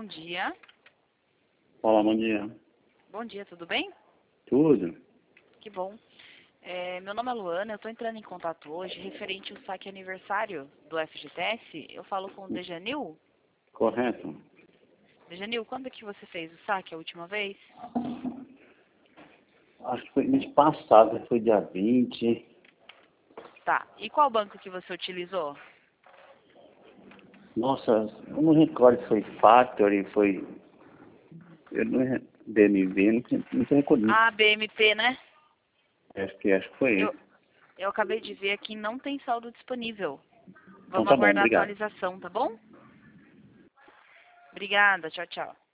bom dia. Olá, bom dia. Bom dia, tudo bem? Tudo? Que bom. Meu nome é Luana, eu estou entrando em contato hoje referente ao saque aniversário do FGTS. Eu falo com o Dejanil. Correto? Dejanil, quando é que você fez o saque a última vez? Acho que foi mês passado, foi dia 20. Tá. E qual banco que você utilizou? Nossa, eu não recordo se foi Factory, foi... Eu não... DMV, não sei recordar. Ah, BMP, né? Acho que foi Eu, esse. eu acabei de ver aqui, não tem saldo disponível. Então Vamos tá bom, aguardar a obrigado. atualização, tá bom? Obrigada, tchau, tchau.